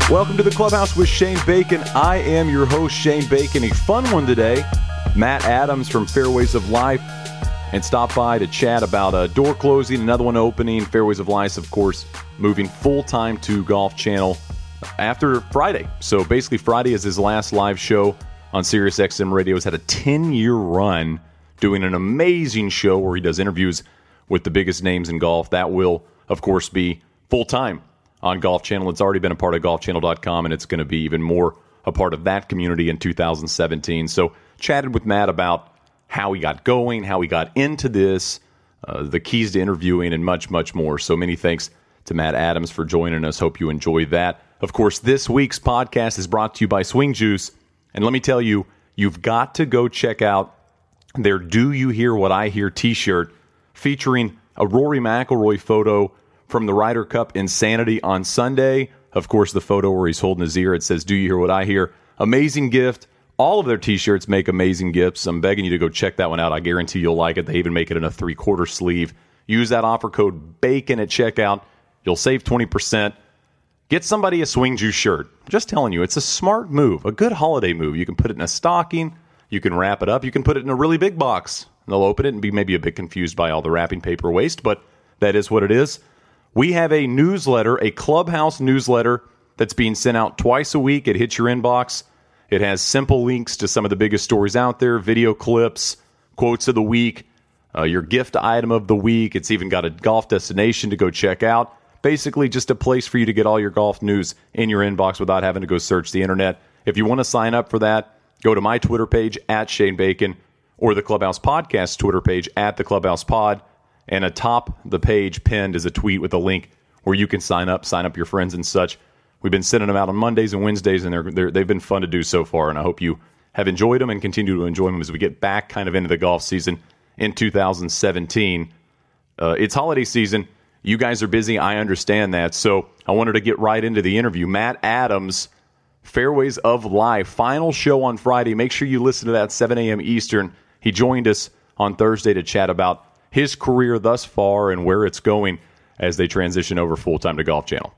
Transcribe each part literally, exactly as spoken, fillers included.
Welcome to the Clubhouse with Shane Bacon. I am your host, Shane Bacon. A fun one today. Matt Adams from Fairways of Life, and stop by to chat about a door closing, another one opening. Fairways of Life, of course, moving full-time to Golf Channel after Friday. So basically Friday is his last live show on Sirius X M Radio. He's had a ten-year run doing an amazing show where he does interviews with the biggest names in golf. That will, of course, be full-time on Golf Channel. It's already been a part of golf channel dot com, and it's going to be even more a part of that community in two thousand seventeen. So chatted with Matt about how he got going, how he got into this, uh, the keys to interviewing, and much, much more. So many thanks to Matt Adams for joining us. Hope you enjoyed that. Of course, this week's podcast is brought to you by Swing Juice. And let me tell you, you've got to go check out their Do You Hear What I Hear t-shirt featuring a Rory McIlroy photo from the Ryder Cup Insanity on Sunday. Of course, the photo where he's holding his ear, it says, "Do you hear what I hear?" Amazing gift. All of their t-shirts make amazing gifts. I'm begging you to go check that one out. I guarantee you'll like it. They even make it in a three-quarter sleeve. Use that offer code BACON at checkout. You'll save twenty percent. Get somebody a Swing Juice shirt. Just telling you, it's a smart move, a good holiday move. You can put it in a stocking. You can wrap it up. You can put it in a really big box. And they'll open it and be maybe a bit confused by all the wrapping paper waste, but that is what it is. We have a newsletter, a Clubhouse newsletter that's being sent out twice a week. It hits your inbox. It has simple links to some of the biggest stories out there, video clips, quotes of the week, uh, your gift item of the week. It's even got a golf destination to go check out. Basically, just a place for you to get all your golf news in your inbox without having to go search the internet. If you want to sign up for that, go to my Twitter page, at Shane Bacon, or the Clubhouse Podcast Twitter page, at the Clubhouse Pod. And atop the page pinned is a tweet with a link where you can sign up, sign up your friends and such. We've been sending them out on Mondays and Wednesdays, and they're, they're, they've been fun to do so far, and I hope you have enjoyed them and continue to enjoy them as we get back kind of into the golf season in two thousand seventeen. Uh, it's holiday season. You guys are busy. I understand that. So I wanted to get right into the interview. Matt Adams, Fairways of Life, final show on Friday. Make sure you listen to that, seven a.m. Eastern. He joined us on Thursday to chat about his career thus far and where it's going as they transition over full-time to Golf Channel.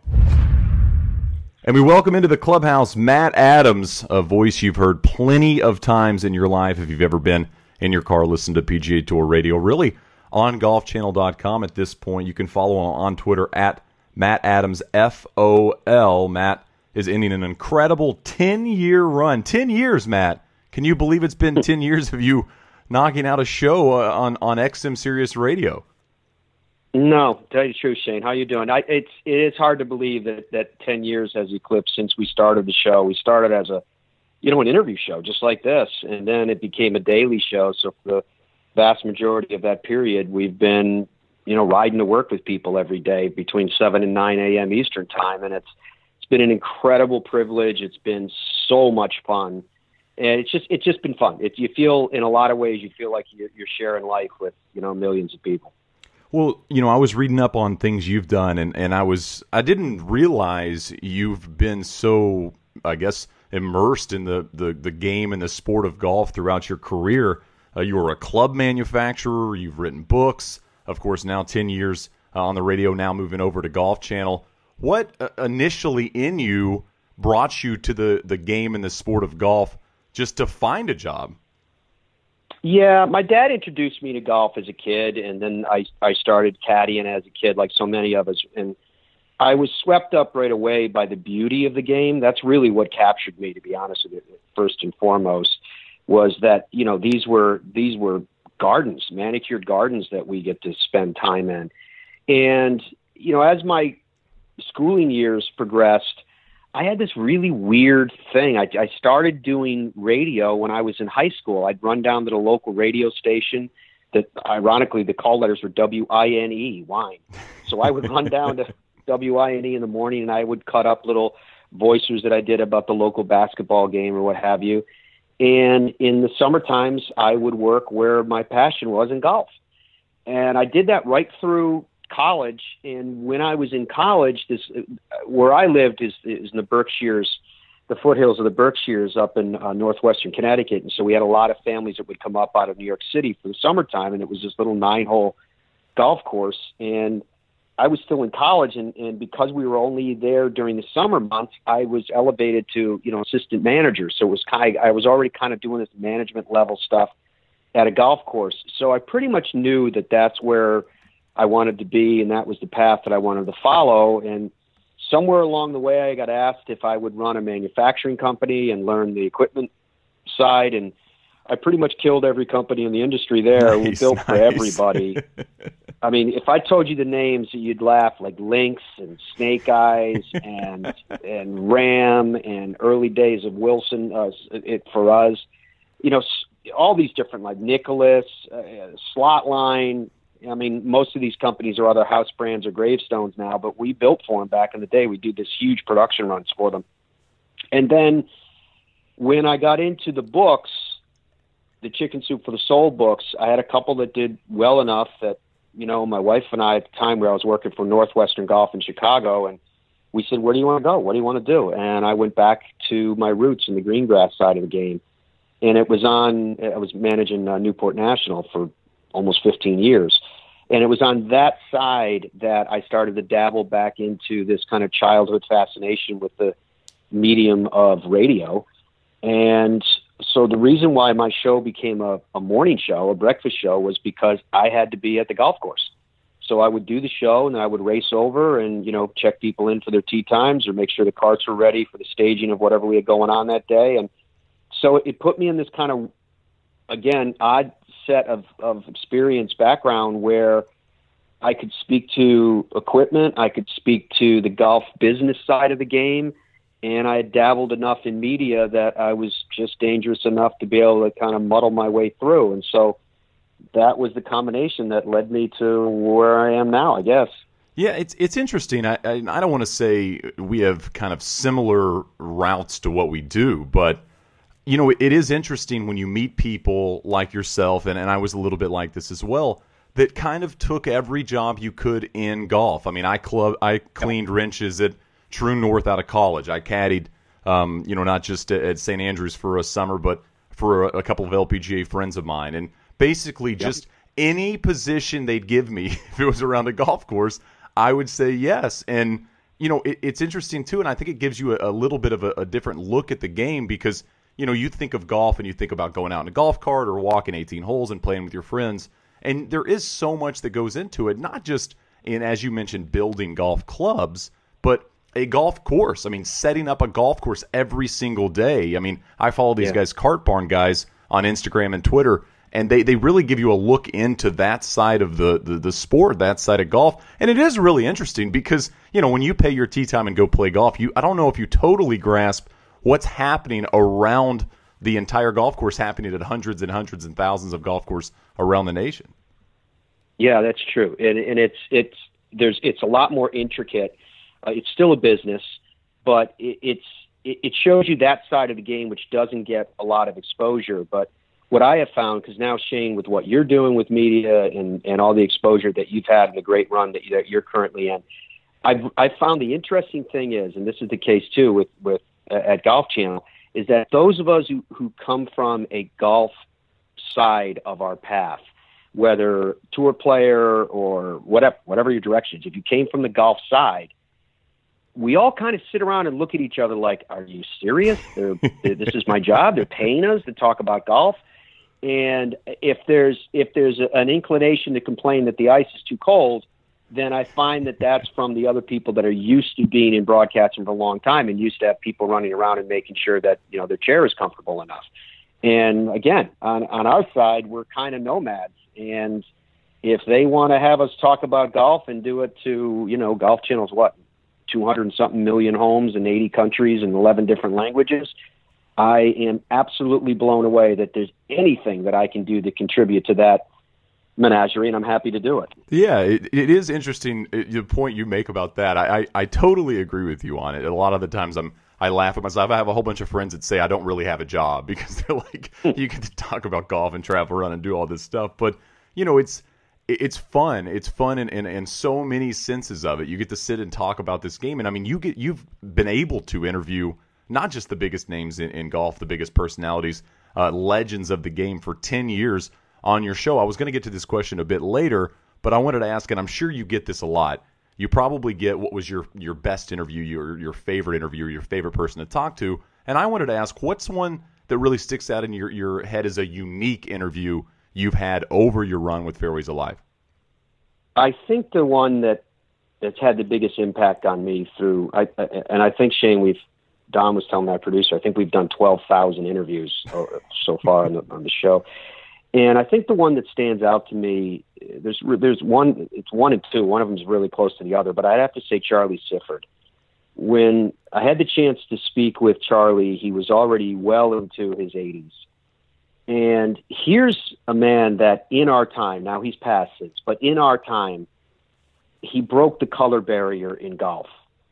And we welcome into the Clubhouse Matt Adams, a voice you've heard plenty of times in your life if you've ever been in your car listening to P G A Tour Radio, really on golf channel dot com at this point. You can follow him on Twitter at Matt Adams F O L. Matt is ending an incredible ten-year run. ten years, Matt. Can you believe it's been ten years of you knocking out a show uh, on, on X M Sirius Radio? No, tell you the truth, Shane. How you doing? I, it's it is hard to believe that, that ten years has eclipsed since we started the show. We started as a, you know, an interview show just like this, and then it became a daily show. So for the vast majority of that period, we've been, you know, riding to work with people every day between seven and nine a.m. Eastern time, and it's it's been an incredible privilege. It's been so much fun, and it's just it's just been fun. It, you feel in a lot of ways you feel like you're, you're sharing life with, you know, millions of people. Well, you know, I was reading up on things you've done, and, and I was I didn't realize you've been so, I guess, immersed in the, the, the game and the sport of golf throughout your career. Uh, you were a club manufacturer. You've written books. Of course, now ten years uh, on the radio, now moving over to Golf Channel. What uh, initially in you brought you to the, the game and the sport of golf just to find a job? Yeah, my dad introduced me to golf as a kid, and then I, I started caddying as a kid, like so many of us. And I was swept up right away by the beauty of the game. That's really what captured me, to be honest with you, first and foremost, was that, you know, these were these were gardens, manicured gardens that we get to spend time in. And, you know, as my schooling years progressed, I had this really weird thing. I, I started doing radio when I was in high school. I'd run down to the local radio station that, ironically, the call letters were W I N E, wine. So I would run down to W I N E in the morning, and I would cut up little voices that I did about the local basketball game or what have you. And in the summer times, I would work where my passion was in golf. And I did that right through college. And when I was in college, this where I lived is, is in the Berkshires, the foothills of the Berkshires up in uh, northwestern Connecticut. And so we had a lot of families that would come up out of New York City for the summertime, and it was this little nine-hole golf course. And I was still in college, and, and because we were only there during the summer months, I was elevated to, you know, assistant manager. So it was kind of, I was already kind of doing this management level stuff at a golf course. So I pretty much knew that that's where I wanted to be, and that was the path that I wanted to follow. And somewhere along the way, I got asked if I would run a manufacturing company and learn the equipment side, and I pretty much killed every company in the industry there. Nice, we built nice. for everybody. I mean, if I told you the names, you'd laugh, like Lynx and Snake Eyes and and Ram and early days of Wilson uh, it, for us. You know, all these different, like Nicholas, uh, Slotline. I mean, most of these companies are other house brands or gravestones now, but we built for them back in the day. We did this huge production runs for them. And then when I got into the books, the Chicken Soup for the Soul books, I had a couple that did well enough that, you know, my wife and I at the time where I was working for Northwestern Golf in Chicago, and we said, where do you want to go? What do you want to do? And I went back to my roots in the green grass side of the game. And it was on, I was managing uh, Newport National for almost fifteen years. And it was on that side that I started to dabble back into this kind of childhood fascination with the medium of radio. And so the reason why my show became a, a morning show, a breakfast show, was because I had to be at the golf course. So I would do the show, and I would race over and, you know, check people in for their tee times or make sure the carts were ready for the staging of whatever we had going on that day. And so it put me in this kind of, again, odd set of, of experience background where I could speak to equipment, I could speak to the golf business side of the game, and I had dabbled enough in media that I was just dangerous enough to be able to kind of muddle my way through. And so that was the combination that led me to where I am now, I guess. Yeah, it's it's interesting. I, I I don't want to say we have kind of similar routes to what we do, but you know, it is interesting when you meet people like yourself, and, and I was a little bit like this as well, that kind of took every job you could in golf. I mean, I club I cleaned wrenches at True North out of college. I caddied, um, you know, not just at Saint Andrews for a summer, but for a, a couple of L P G A friends of mine. And basically yep. just any position they'd give me, if it was around a golf course, I would say yes. And, you know, it, it's interesting, too, and I think it gives you a, a little bit of a, a different look at the game because, you know, you think of golf and you think about going out in a golf cart or walking eighteen holes and playing with your friends. And there is so much that goes into it, not just in, as you mentioned, building golf clubs, but a golf course. I mean, setting up a golf course every single day. I mean, I follow these yeah. guys, Cart Barn guys, on Instagram and Twitter, and they, they really give you a look into that side of the, the, the sport, that side of golf. And it is really interesting because, you know, when you pay your tee time and go play golf, you I don't know if you totally grasp what's happening around the entire golf course, happening at hundreds and hundreds and thousands of golf courses around the nation. Yeah, that's true. And, and it's it's there's it's a lot more intricate. Uh, it's still a business, but it, it's it, it shows you that side of the game, which doesn't get a lot of exposure. But what I have found, because now, Shane, with what you're doing with media and, and all the exposure that you've had and the great run that, you, that you're currently in, I've, I've found the interesting thing is, and this is the case too with, with uh, at Golf Channel, is that those of us who, who come from a golf side of our path, whether tour player or whatever, whatever your directions, if you came from the golf side, we all kind of sit around and look at each other like, are you serious? They're, this is my job. They're paying us to talk about golf. And if there's if there's a, an inclination to complain that the ice is too cold, then I find that that's from the other people that are used to being in broadcasting for a long time and used to have people running around and making sure that, you know, their chair is comfortable enough. And again, on, on our side, we're kind of nomads. And if they want to have us talk about golf and do it to, you know, Golf Channel's what, two hundred and something million homes in eighty countries and eleven different languages, I am absolutely blown away that there's anything that I can do to contribute to that menagerie, and I'm happy to do it. Yeah, it, it is interesting, it, the point you make about that. I, I, I totally agree with you on it. A lot of the times I'm I laugh at myself. I have a whole bunch of friends that say I don't really have a job because they're like, you get to talk about golf and travel around and do all this stuff. But, you know, it's it's fun. It's fun in, in, in so many senses of it. You get to sit and talk about this game. And, I mean, you get, you've been able to interview not just the biggest names in, in golf, the biggest personalities, uh, legends of the game for ten years on your show. I was going to get to this question a bit later, but I wanted to ask, and I'm sure you get this a lot. you probably get what was your, your best interview, your your favorite interview, your favorite person to talk to. And I wanted to ask, what's one that really sticks out in your, your head as a unique interview you've had over your run with Fairways of Life? I think the one that that's had the biggest impact on me through, I, and I think, Shane, we've, Don was telling my producer, I think we've done twelve thousand interviews so far on the, on the show. And I think the one that stands out to me, there's there's one, it's one and two. One of them is really close to the other, but I'd have to say Charlie Sifford. When I had the chance to speak with Charlie, he was already well into his eighties. And here's a man that in our time, now he's passed since, but in our time, he broke the color barrier in golf.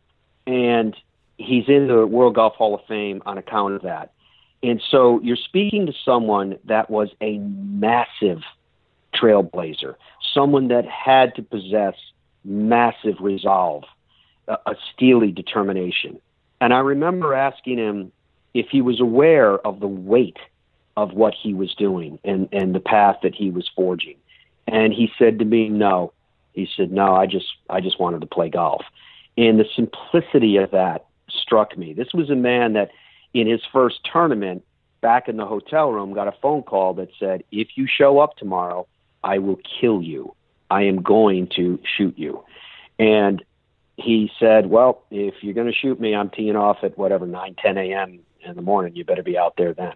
And he's in the World Golf Hall of Fame on account of that. And so you're speaking to someone that was a massive trailblazer, someone that had to possess massive resolve, a, a steely determination. And I remember asking him if he was aware of the weight of what he was doing and, and the path that he was forging. And he said to me, no. He said, no, I just I just wanted to play golf. And the simplicity of that struck me. This was a man that in his first tournament back in the hotel room got a phone call that said, if you show up tomorrow, I will kill you. I am going to shoot you. And he said, well, if you're going to shoot me, I'm teeing off at whatever, nine, ten a.m. in the morning. You better be out there then.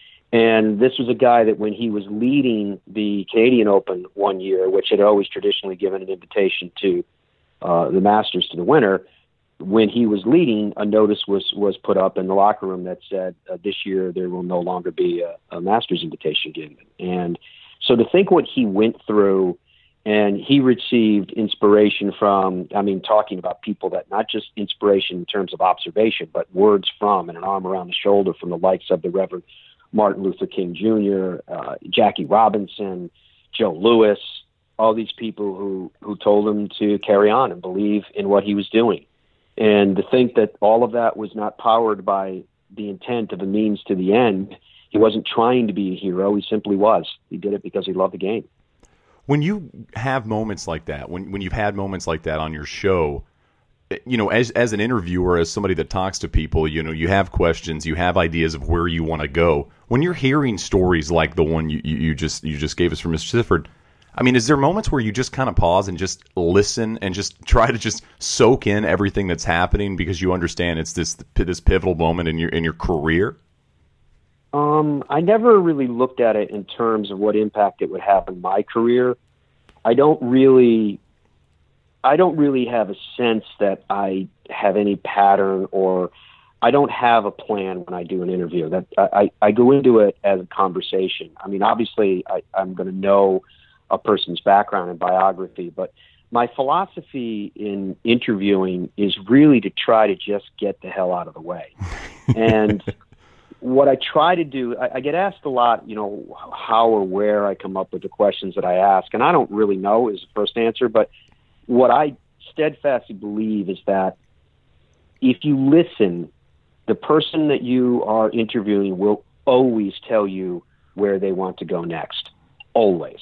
And this was a guy that when he was leading the Canadian Open one year, which had always traditionally given an invitation to uh, the Masters to the winner, when he was leading, a notice was, was put up in the locker room that said, uh, this year there will no longer be a, a Masters invitation given. And so to think what he went through, and he received inspiration from, I mean, talking about people that not just inspiration in terms of observation, but words from and an arm around the shoulder from the likes of the Reverend Martin Luther King Junior, uh, Jackie Robinson, Joe Louis, all these people who, who told him to carry on and believe in what he was doing. And to think that all of that was not powered by the intent of a means to the end. He wasn't trying to be a hero. He simply was. He did it because he loved the game. When you have moments like that, when when you've had moments like that on your show, you know, as as an interviewer, as somebody that talks to people, you know, you have questions, you have ideas of where you want to go. When you're hearing stories like the one you, you, you just you just gave us from Mister Sifford, I mean, is there moments where you just kind of pause and just listen and just try to just soak in everything that's happening because you understand it's this this pivotal moment in your in your career? Um, I never really looked at it in terms of what impact it would have on my career. I don't really, I don't really have a sense that I have any pattern, or I don't have a plan when I do an interview. That I, I go into it as a conversation. I mean, obviously, I, I'm going to know a person's background and biography, but my philosophy in interviewing is really to try to just get the hell out of the way. And what I try to do, I, I get asked a lot, you know, how or where I come up with the questions that I ask, and I don't really know is the first answer, but what I steadfastly believe is that if you listen, the person that you are interviewing will always tell you where they want to go next, always.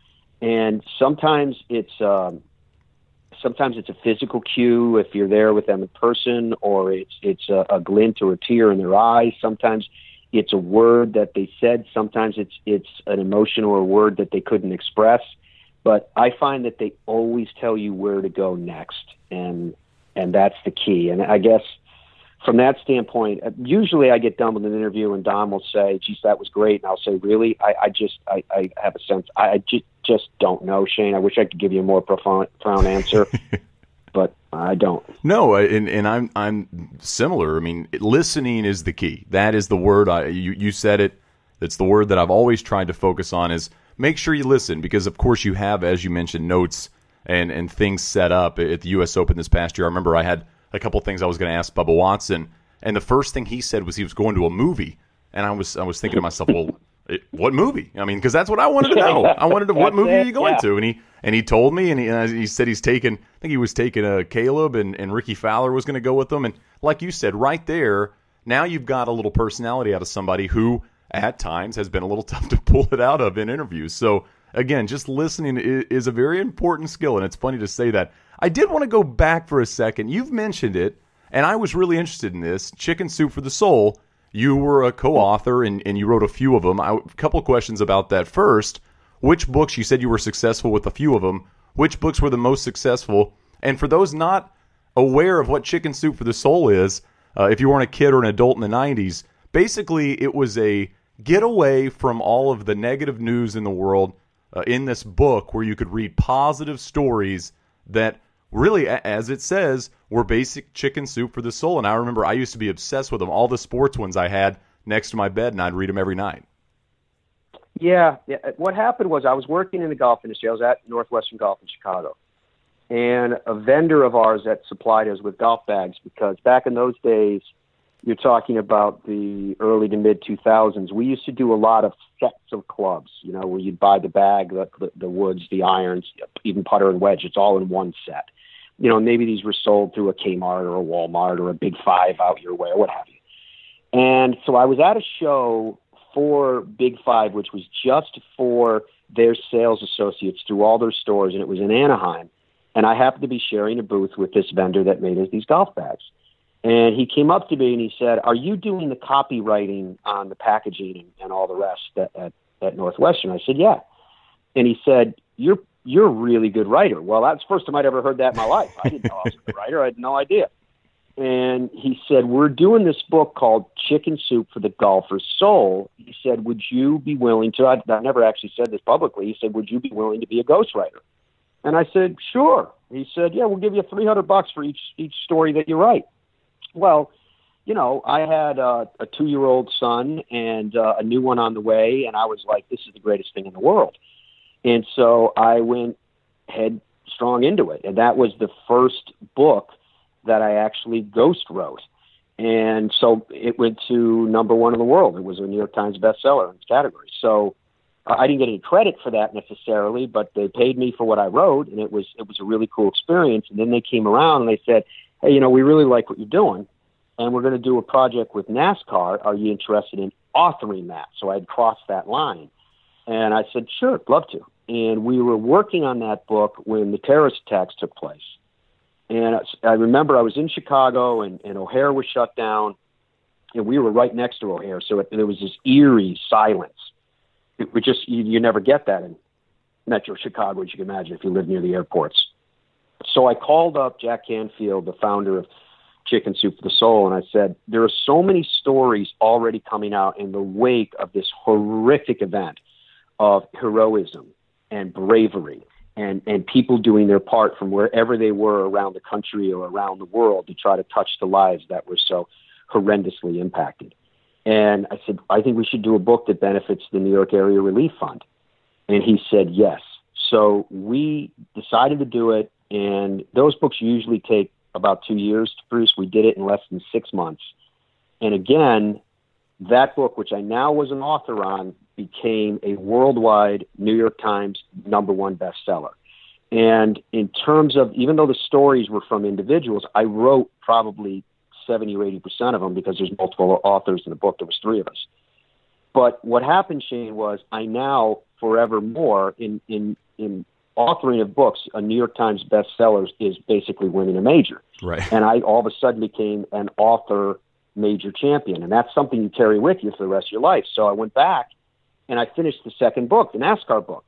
And sometimes it's um, sometimes it's a physical cue if you're there with them in person, or it's it's a, a glint or a tear in their eyes. Sometimes it's a word that they said. Sometimes it's it's an emotion or a word that they couldn't express. But I find that they always tell you where to go next, and and that's the key. And I guess from that standpoint, usually I get done with an interview and Don will say, geez, that was great. And I'll say, really? I, I just, I, I have a sense, I, I just, just don't know, Shane. I wish I could give you a more profound, profound answer, but I don't. No, and, and I'm, I'm similar. I mean, listening is the key. That is the word. I, you, you said it. It's the word that I've always tried to focus on is make sure you listen, because of course you have, as you mentioned, notes and, and things set up at the U S Open this past year. I remember I had a couple of things I was going to ask Bubba Watson, and the first thing he said was he was going to a movie, and I was I was thinking to myself, well, it, what movie? I mean, because that's what I wanted to know. I wanted to what movie are you going yeah. to? And he and he told me, and he, and he said he's taken. I think he was taking a Caleb, and, and Ricky Fowler was going to go with them. And like you said, right there, now you've got a little personality out of somebody who at times has been a little tough to pull it out of in interviews. So again, just listening is, is a very important skill, and it's funny to say that. I did want to go back for a second. You've mentioned it, and I was really interested in this. Chicken Soup for the Soul. You were a co-author, and, and you wrote a few of them. I, a couple of questions about that. First, which books, you said you were successful with a few of them. Which books were the most successful? And for those not aware of what Chicken Soup for the Soul is, uh, if you weren't a kid or an adult in the nineties, basically it was a getaway from all of the negative news in the world uh, in this book where you could read positive stories that really, as it says, were basic chicken soup for the soul. And I remember I used to be obsessed with them. All the sports ones I had next to my bed, and I'd read them every night. Yeah. yeah. What happened was I was working in the golf industry. I was at Northwestern Golf in Chicago. And a vendor of ours that supplied us with golf bags, because back in those days, you're talking about the early to mid two thousands, we used to do a lot of sets of clubs, you know, where you'd buy the bag, the, the, the woods, the irons, even putter and wedge. It's all in one set. You know, maybe these were sold through a Kmart or a Walmart or a Big Five out your way or what have you. And so I was at a show for Big Five, which was just for their sales associates through all their stores, and it was in Anaheim. And I happened to be sharing a booth with this vendor that made us these golf bags. And he came up to me and he said, "Are you doing the copywriting on the packaging and, and all the rest at, at, at Northwestern?" I said, "Yeah." And he said, you're you're a really good writer." Well, that's the first time I'd ever heard that in my life. I didn't know I was a good writer. I had no idea. And he said, "We're doing this book called Chicken Soup for the Golfer's Soul." He said, "Would you be willing to," I, I never actually said this publicly, he said, "Would you be willing to be a ghostwriter?" And I said, "Sure." He said, "Yeah, we'll give you three hundred bucks for each each story that you write." Well, you know, I had uh, a two-year-old son and uh, a new one on the way, and I was like, this is the greatest thing in the world. And so I went headstrong into it, and that was the first book that I actually ghost wrote. And so it went to number one in the world. It was a New York Times bestseller in its category. So uh, I didn't get any credit for that necessarily, but they paid me for what I wrote, and it was it was a really cool experience. And then they came around and they said, "Hey, you know, we really like what you're doing, and we're going to do a project with NASCAR. Are you interested in authoring that?" So I'd crossed that line. And I said, "Sure, I'd love to." And we were working on that book when the terrorist attacks took place. And I remember I was in Chicago, and, and O'Hare was shut down, and we were right next to O'Hare. So it, there was this eerie silence. It would just, you, you never get that in Metro Chicago, as you can imagine, if you live near the airports. So I called up Jack Canfield, the founder of Chicken Soup for the Soul, and I said, there are so many stories already coming out in the wake of this horrific event of heroism and bravery and, and people doing their part from wherever they were around the country or around the world to try to touch the lives that were so horrendously impacted. And I said, I think we should do a book that benefits the New York Area Relief Fund. And he said, yes. So we decided to do it. And those books usually take about two years to produce. We did it in less than six months. And again, that book, which I now was an author on, became a worldwide New York Times number one bestseller. And in terms of, even though the stories were from individuals, I wrote probably seventy or eighty percent of them because there's multiple authors in the book. There was three of us. But what happened, Shane, was I now forevermore in, in, in authoring of books, a New York Times bestseller is basically winning a major. Right. And I all of a sudden became an author major champion. And that's something you carry with you for the rest of your life. So I went back and I finished the second book, the NASCAR book.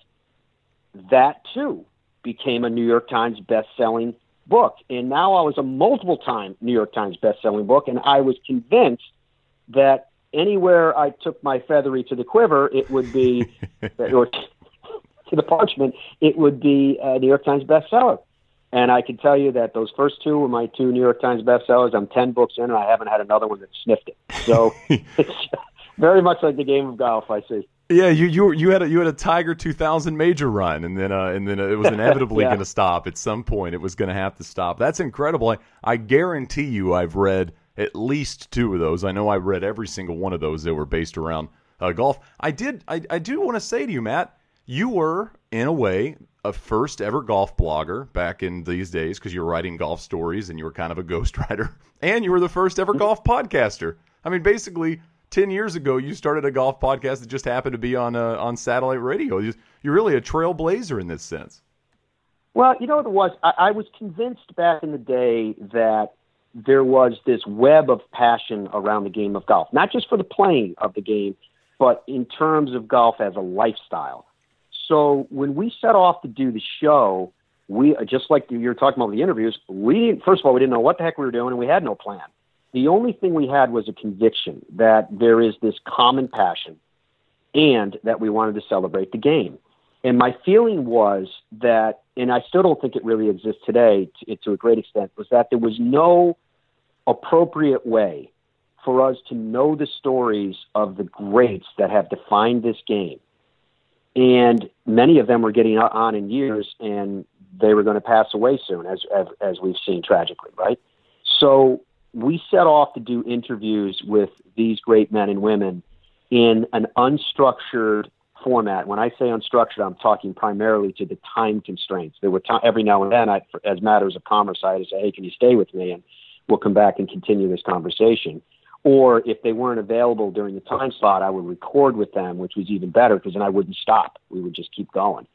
That too became a New York Times best-selling book. And now I was a multiple time New York Times best-selling book. And I was convinced that anywhere I took my feathery to the quiver, it would be, or to the parchment, it would be a New York Times bestseller. And I can tell you that those first two were my two New York Times bestsellers. I'm ten books in, and I haven't had another one that sniffed it. So it's very much like the game of golf, I see. Yeah, you you you had a you had a Tiger two thousand major run, and then uh, and then it was inevitably yeah. going to stop at some point. It was going to have to stop. That's incredible. I, I guarantee you, I've read at least two of those. I know I read every single one of those that were based around uh, golf. I did. I I do want to say to you, Matt, you were in a way a first ever golf blogger back in these days because you were writing golf stories and you were kind of a ghostwriter, and you were the first ever golf podcaster. I mean, basically, ten years ago, you started a golf podcast that just happened to be on uh, on satellite radio. You're really a trailblazer in this sense. Well, you know what it was? I, I was convinced back in the day that there was this web of passion around the game of golf, not just for the playing of the game, but in terms of golf as a lifestyle. So when we set off to do the show, we, just like you were talking about the interviews, we didn't, first of all, we didn't know what the heck we were doing, and we had no plan. The only thing we had was a conviction that there is this common passion and that we wanted to celebrate the game. And my feeling was that, and I still don't think it really exists today to, to a great extent, was that there was no appropriate way for us to know the stories of the greats that have defined this game. And many of them were getting on in years, and they were going to pass away soon, as, as, as we've seen tragically, right? So we set off to do interviews with these great men and women in an unstructured format. When I say unstructured, I'm talking primarily to the time constraints. There were t- every now and then, I, as matters of commerce, I had to say, hey, can you stay with me? And we'll come back and continue this conversation. Or if they weren't available during the time slot, I would record with them, which was even better because then I wouldn't stop. We would just keep going.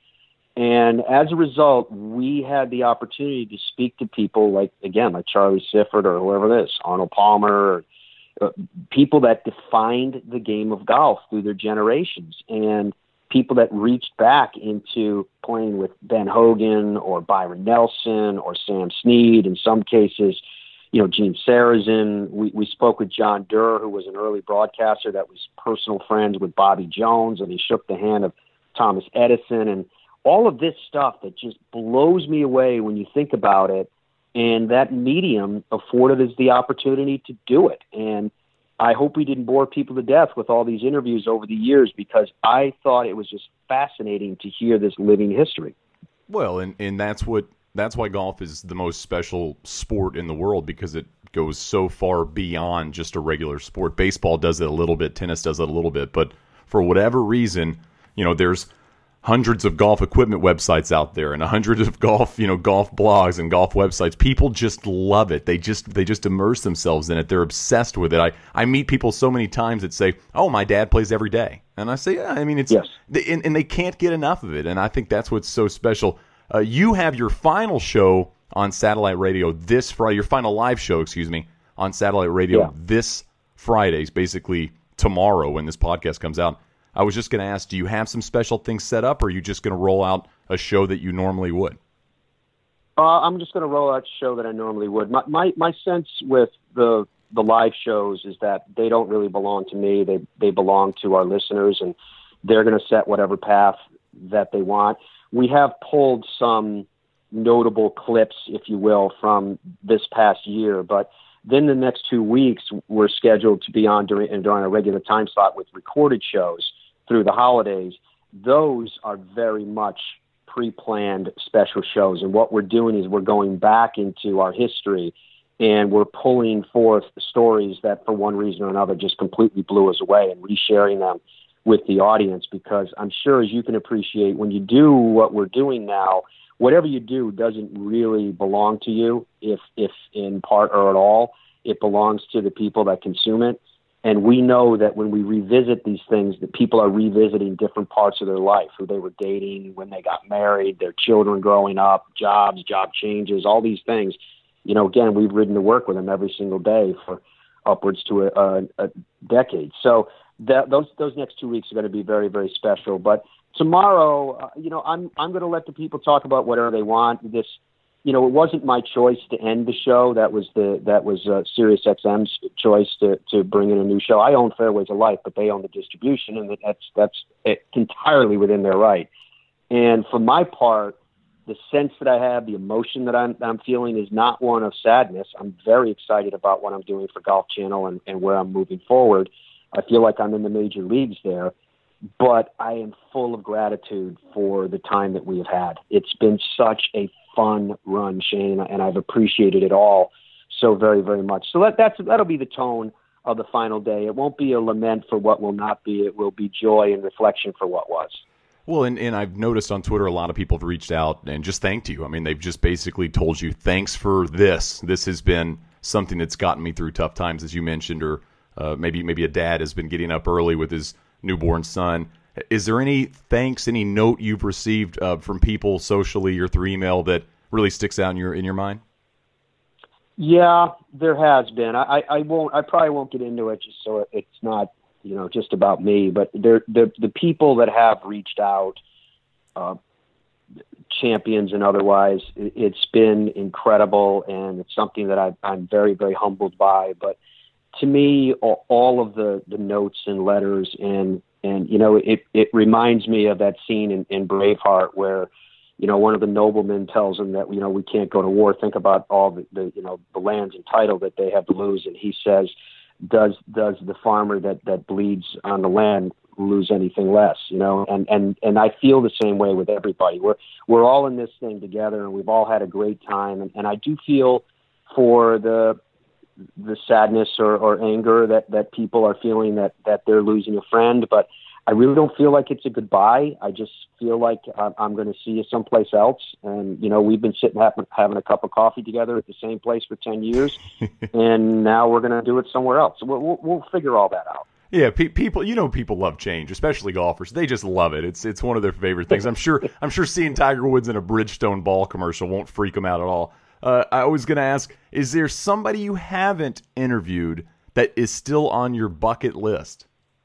And as a result, we had the opportunity to speak to people like, again, like Charlie Sifford or whoever it is, Arnold Palmer, or, uh, people that defined the game of golf through their generations, and people that reached back into playing with Ben Hogan or Byron Nelson or Sam Snead, in some cases, you know, Gene Sarazen. We, we spoke with John Durr, who was an early broadcaster that was personal friends with Bobby Jones, and he shook the hand of Thomas Edison, and all of this stuff that just blows me away when you think about it. And that medium afforded us the opportunity to do it. And I hope we didn't bore people to death with all these interviews over the years, because I thought it was just fascinating to hear this living history. Well, and, and that's what that's why golf is the most special sport in the world, because it goes so far beyond just a regular sport. Baseball does it a little bit, tennis does it a little bit, but for whatever reason, you know, there's hundreds of golf equipment websites out there and a hundred of golf, you know, golf blogs and golf websites. People just love it. They just they just immerse themselves in it. They're obsessed with it. I, I meet people so many times that say, "Oh, my dad plays every day," and I say, "Yeah, I mean, it's yes." and, and they can't get enough of it." And I think that's what's so special. Uh, you have your final show on satellite radio this Friday. Your final live show, excuse me, on satellite radio yeah. this Friday, basically tomorrow when this podcast comes out. I was just going to ask, do you have some special things set up, or are you just going to roll out a show that you normally would? Uh, I'm just going to roll out a show that I normally would. My, my my sense with the the live shows is that they don't really belong to me. They they belong to our listeners, and they're going to set whatever path that they want. We have pulled some notable clips, if you will, from this past year, but then the next two weeks we're scheduled to be on during, during a regular time slot with recorded shows through the holidays. Those are very much pre-planned special shows. And what we're doing is we're going back into our history, and we're pulling forth stories that for one reason or another just completely blew us away, and resharing them with the audience. Because I'm sure, as you can appreciate, when you do what we're doing now, whatever you do doesn't really belong to you, if if in part or at all. It belongs to the people that consume it. And we know that when we revisit these things, that people are revisiting different parts of their life, who they were dating, when they got married, their children growing up, jobs, job changes, all these things. You know, again, we've ridden to work with them every single day for upwards to a, a, a decade. So that, those those next two weeks are going to be very, very special. But tomorrow, uh, you know, I'm I'm going to let the people talk about whatever they want. This, you know, it wasn't my choice to end the show. That was the that was uh, Sirius X M's choice to to bring in a new show. I own Fairways of Life, but they own the distribution, and that's that's entirely within their right. And for my part, the sense that I have, the emotion that I'm I'm feeling, is not one of sadness. I'm very excited about what I'm doing for Golf Channel and, and where I'm moving forward. I feel like I'm in the major leagues there. But I am full of gratitude for the time that we have had. It's been such a fun run, Shane, and I've appreciated it all so very, very much. So that, that's, that'll be the tone of the final day. It won't be a lament for what will not be. It will be joy and reflection for what was. Well, and, and I've noticed on Twitter a lot of people have reached out and just thanked you. I mean, they've just basically told you, thanks for this. This has been something that's gotten me through tough times, as you mentioned, or uh, maybe maybe a dad has been getting up early with his newborn son. Is there any thanks, any note you've received uh, from people socially or through email that really sticks out in your in your mind? Yeah, there has been. I, I won't. I probably won't get into it just so it's not, you know, just about me. But there, the the people that have reached out, uh, champions and otherwise, it, it's been incredible, and it's something that I, I'm very, very humbled by. But to me, all, all of the, the notes and letters and and you know, it it reminds me of that scene in, in Braveheart where, you know, one of the noblemen tells him that, you know, we can't go to war. Think about all the, the you know, the lands and title that they have to lose. And he says, does does the farmer that, that bleeds on the land lose anything less? You know, and, and, and I feel the same way with everybody. We're we're all in this thing together, and we've all had a great time. And, and I do feel for the the sadness or, or anger that, that people are feeling that, that they're losing a friend, but I really don't feel like it's a goodbye. I just feel like I'm, I'm going to see you someplace else. And, you know, we've been sitting having, having a cup of coffee together at the same place for ten years, and now we're going to do it somewhere else. We'll, we'll, we'll figure all that out. Yeah, pe- people, you know, people love change, especially golfers. They just love it. It's it's one of their favorite things. I'm sure I'm sure seeing Tiger Woods in a Bridgestone ball commercial won't freak them out at all. Uh, I was going to ask, is there somebody you haven't interviewed that is still on your bucket list?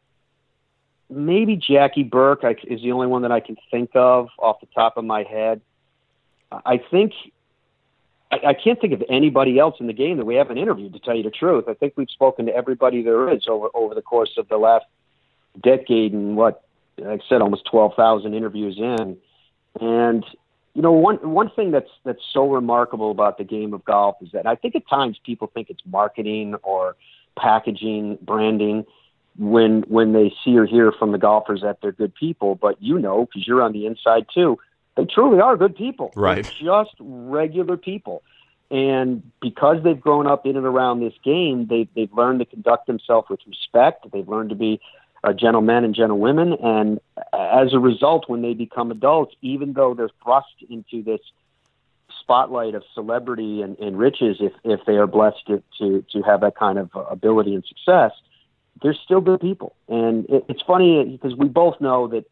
Maybe Jackie Burke I, is the only one that I can think of off the top of my head. I think I, I can't think of anybody else in the game that we haven't interviewed, to tell you the truth. I think we've spoken to everybody there is over, over the course of the last decade and what, like I said, almost twelve thousand interviews in. And you know, one one thing that's that's so remarkable about the game of golf is that I think at times people think it's marketing or packaging, branding, when when they see or hear from the golfers that they're good people. But you know, because you're on the inside too, they truly are good people. Right. They're just regular people. And because they've grown up in and around this game, they, they've learned to conduct themselves with respect. They've learned to be Uh, gentlemen and gentlewomen, and as a result, when they become adults, even though they're thrust into this spotlight of celebrity and, and riches, if, if they are blessed to, to, to have that kind of ability and success, they're still good people. And it, it's funny because we both know that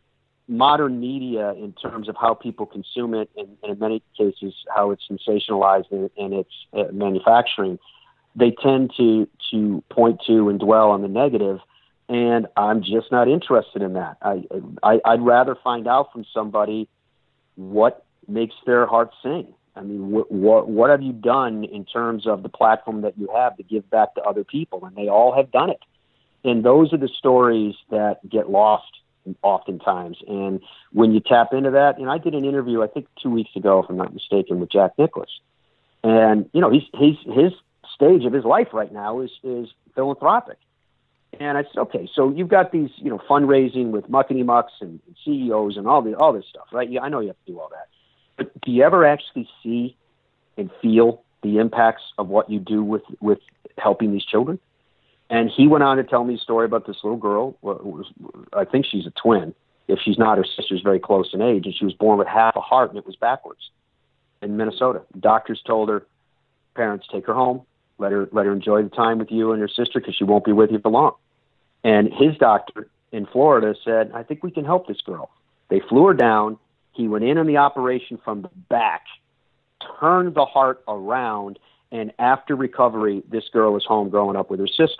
modern media, in terms of how people consume it, and, and in many cases how it's sensationalized in, in its uh, manufacturing, they tend to to point to and dwell on the negative. And I'm just not interested in that. I, I, I'd rather find out from somebody what makes their heart sing. I mean, what, what, what have you done in terms of the platform that you have to give back to other people? And they all have done it. And those are the stories that get lost oftentimes. And when you tap into that, and I did an interview, I think two weeks ago, if I'm not mistaken, with Jack Nicklaus. And, you know, he's, he's, his stage of his life right now is, is philanthropic. And I said, okay, so you've got these, you know, fundraising with muckety mucks and, and C E Os and all the all this stuff, right? Yeah, I know you have to do all that. But do you ever actually see and feel the impacts of what you do with, with helping these children? And he went on to tell me a story about this little girl. Well, was, I think she's a twin. If she's not, her sister's very close in age. And she was born with half a heart, and it was backwards in Minnesota. Doctors told her, parents, take her home. Let her let her enjoy the time with you and her sister, because she won't be with you for long. And his doctor in Florida said, I think we can help this girl. They flew her down. He went in on the operation from the back, turned the heart around, and after recovery, this girl is home growing up with her sister.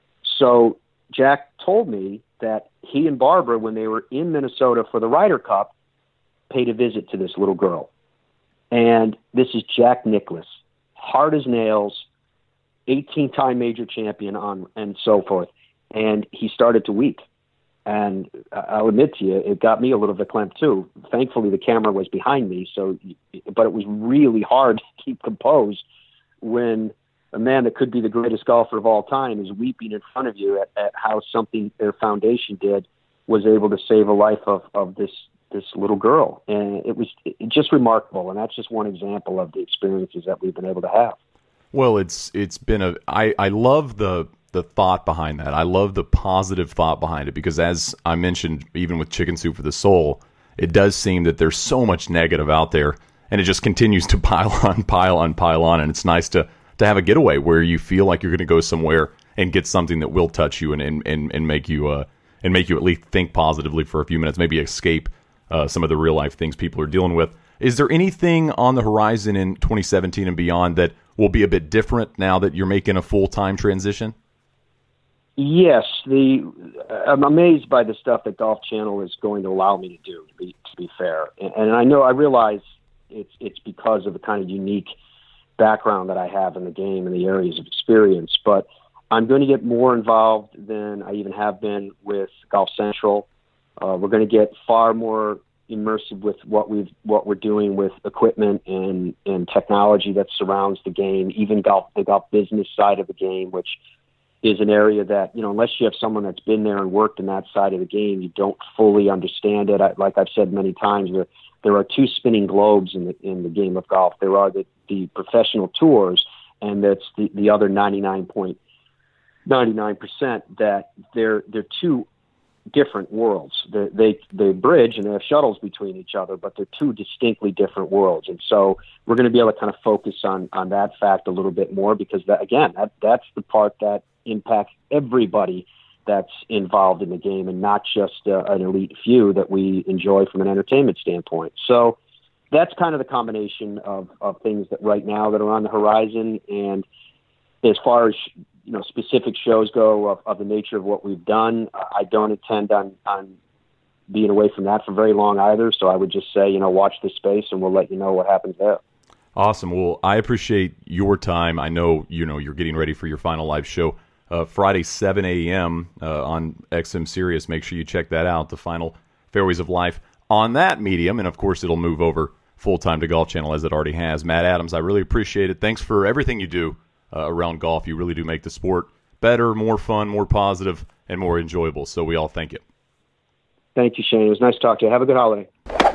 So Jack told me that he and Barbara, when they were in Minnesota for the Ryder Cup, paid a visit to this little girl. And this is Jack Nicklaus, hard as nails, eighteen-time major champion on and so forth. And he started to weep. And I'll admit to you, it got me a little bit clamped too. Thankfully, the camera was behind me, so but it was really hard to keep composed when a man that could be the greatest golfer of all time is weeping in front of you at, at how something their foundation did was able to save a life of, of this this little girl. And it was just remarkable. And that's just one example of the experiences that we've been able to have. Well, it's it's been a I, I love the the thought behind that. I love the positive thought behind it, because as I mentioned, even with Chicken Soup for the Soul, it does seem that there's so much negative out there, and it just continues to pile on, pile on, pile on. And it's nice to to have a getaway where you feel like you're going to go somewhere and get something that will touch you and and, and, and make you uh and make you at least think positively for a few minutes, maybe escape uh, some of the real-life things people are dealing with. Is there anything on the horizon in twenty seventeen and beyond that will be a bit different now that you're making a full-time transition? Yes, the I'm amazed by the stuff that Golf Channel is going to allow me to do, to be, to be fair. And, and I know, I realize it's it's because of the kind of unique background that I have in the game and the areas of experience, but I'm going to get more involved than I even have been with Golf Central. Uh, we're going to get far more immersive with what we've what we're doing with equipment and and technology that surrounds the game, even golf the golf business side of the game, which is an area that, you know, unless you have someone that's been there and worked in that side of the game, you don't fully understand it. I, like I've said many times, there there are two spinning globes in the in the game of golf. There are the, the professional tours, and that's the, the other ninety-nine point nine nine percent that they're they're two different worlds. They, they they bridge and they have shuttles between each other, but they're two distinctly different worlds. And so we're going to be able to kind of focus on on that fact a little bit more, because that, again, that that's the part that impacts everybody that's involved in the game, and not just uh, an elite few that we enjoy from an entertainment standpoint. So that's kind of the combination of of things that right now that are on the horizon. And as far as, you know, specific shows go of, of the nature of what we've done, I don't intend on, on being away from that for very long either. So I would just say, you know, watch this space and we'll let you know what happens there. Awesome. Well, I appreciate your time. I know, you know, you're getting ready for your final live show uh, Friday, seven a.m. Uh, on X M Sirius. Make sure you check that out, the final Fairways of Life on that medium. And, of course, it'll move over full-time to Golf Channel as it already has. Matt Adams, I really appreciate it. Thanks for everything you do Uh, around golf. You really do make the sport better, more fun, more positive, and more enjoyable. So we all thank you. Thank you, Shane. It was nice to talk to you. Have a good holiday.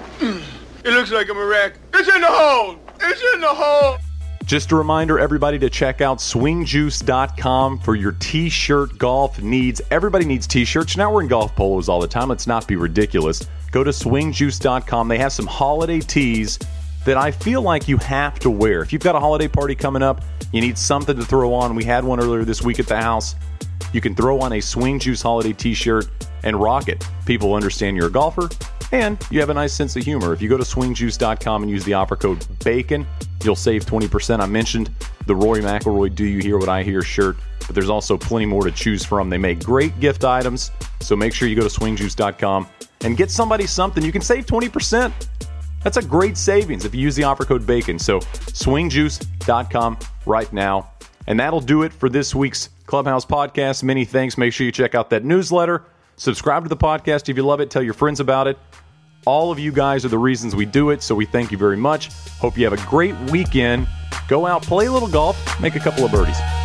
It looks like I'm a wreck. It's in the hole. It's in the hole. Just a reminder, everybody, to check out swing juice dot com for your T-shirt golf needs. Everybody needs T-shirts. You're not wearing golf polos all the time. Let's not be ridiculous. Go to swing juice dot com. They have some holiday tees that I feel like you have to wear. If you've got a holiday party coming up, you need something to throw on. We had one earlier this week at the house. You can throw on a Swing Juice holiday T-shirt and rock it. People understand you're a golfer, and you have a nice sense of humor. If you go to swing juice dot com and use the offer code BACON, you'll save twenty percent. I mentioned the Rory McIlroy Do You Hear What I Hear shirt, but there's also plenty more to choose from. They make great gift items, so make sure you go to swing juice dot com and get somebody something. You can save twenty percent. That's a great savings if you use the offer code BACON. So swing juice dot com right now. And that'll do it for this week's Clubhouse Podcast. Many thanks. Make sure you check out that newsletter. Subscribe to the podcast if you love it. Tell your friends about it. All of you guys are the reasons we do it, so we thank you very much. Hope you have a great weekend. Go out, play a little golf, make a couple of birdies.